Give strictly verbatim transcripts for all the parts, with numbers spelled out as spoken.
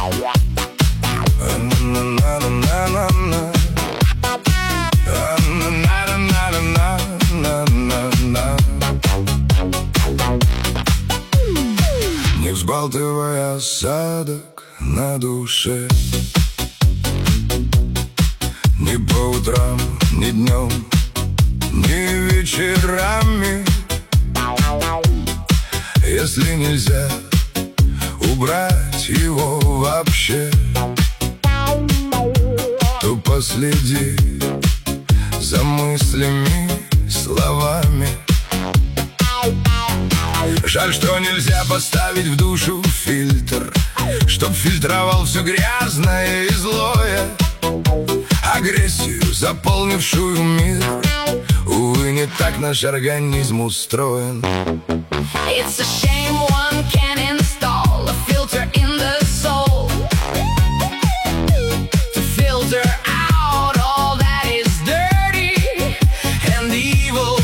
Не взбалтывай осадок на душе, ни по утрам, ни днем, ни вечерами. Если нельзя убрать его вообще, то последи за мыслями, словами. Жаль, что нельзя поставить в душу фильтр, чтоб фильтровал все грязное и злое, агрессию, заполнившую мир. Увы, не так наш организм устроен. It's a shame one can't install a filter in the soul to filter out all that is dirty and evil.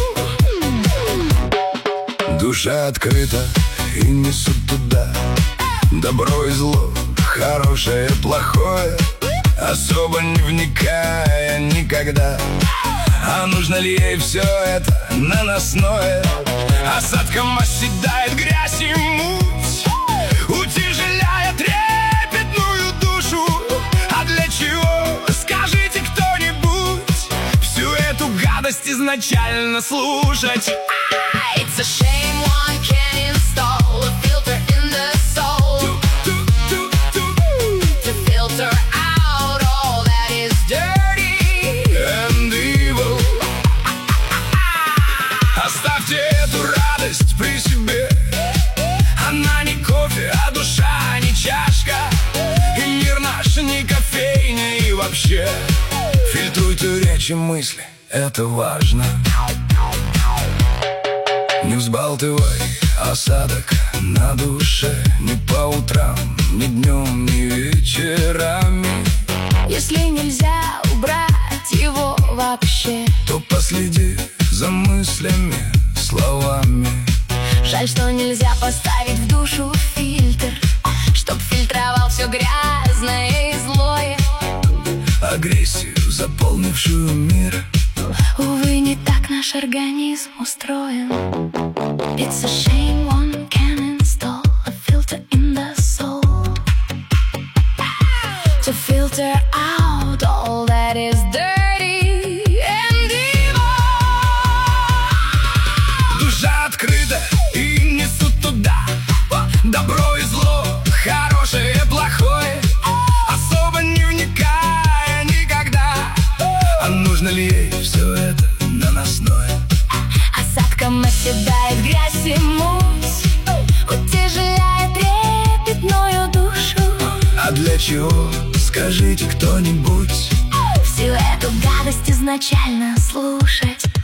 Душа открыта и несут туда добро и зло, хорошее и плохое, особо не вникая никогда. А нужно ли ей все это наносное? Осадком оседает грязь и муть, утяжеляя трепетную душу. А для чего, скажите кто-нибудь, всю эту гадость изначально слушать? It's a shame one can't install a filter in the soul to filter out all that is dirty and evil. Оставьте эту радость при себе, она не кофе, а душа, не чашка. И мир наш не кофейня, и вообще фильтруйте речи, мысли, это важно. Не взбалтывай осадок на душе, ни по утрам, ни днем, ни вечерами. Если нельзя убрать его вообще, то последи за мыслями, словами. жаль, что нельзя поставить в душу фильтр, чтоб фильтровал все грязное и злое, агрессию, заполнившую мир. увы, не так наш организм устроен. It's a shame one can install a filter in the soul to filter out all that is dirty and evil. Душа открыта и несут туда добро и зло, хорошее и плохое, особо не вникая никогда. А нужно ли ей все это наносное? Осадком оседает грязь и муть, утяжеляет трепетную душу. А для чего, скажите кто-нибудь, Всю эту гадость изначально слушать?